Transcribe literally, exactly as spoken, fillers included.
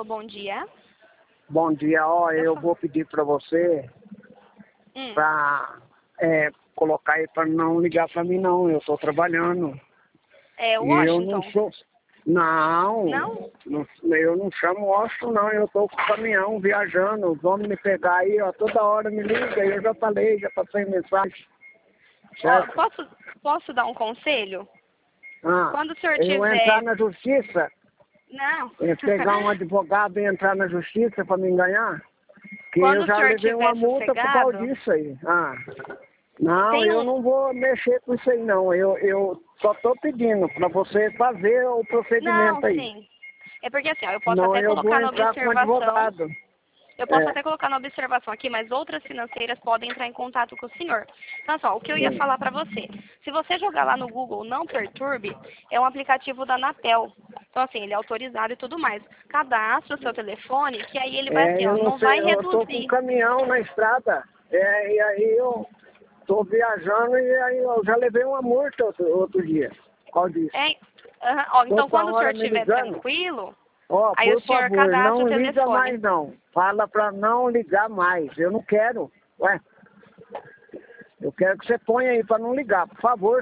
Alô, bom dia. Bom dia, ó, eu vou pedir para você Hum. para é, colocar aí para não ligar para mim não, eu estou trabalhando. É E Washington? eu não sou. Não, Não? não, eu não chamo Washington não, eu estou com o caminhão viajando, os homens me pegar aí, ó, toda hora me liga, eu já falei, já passei mensagem. Ó, Certo? posso, posso dar um conselho? Ah, Quando o senhor eu tiver... entrar na justiça, Não. eu pegar um advogado e entrar na justiça para me enganar, que Quando eu o já senhor levei uma tiver multa por causa sossegado... disso aí. Ah. Não, Tem eu um... não vou mexer com isso aí não. Eu, eu só estou pedindo para você fazer o Não, procedimento aí. sim. É porque assim, ó, eu posso Senão até eu vou colocar na entrar com um observação... advogado. Eu posso É, até colocar na observação aqui, mas outras financeiras podem entrar em contato com o senhor. Então, só, o que eu ia sim. falar para você. Se você jogar lá no Google Não Perturbe, é um aplicativo da Anatel. Então, assim, ele é autorizado e tudo mais. Cadastra o seu telefone, que aí ele vai É, assim, ó, eu não não vai sei, eu estou com um reduzir. caminhão na estrada. É, e aí eu estou viajando e aí eu já levei uma multa outro, outro dia. Qual disso? É, aham, ó, então, Toda quando o senhor hora me estiver ligando. tranquilo, Ó, aí o por senhor favor, cadastra o não liga telefone. mais não. Fala para não ligar mais. Eu não quero. Ué, eu quero que você ponha aí para não ligar, por favor.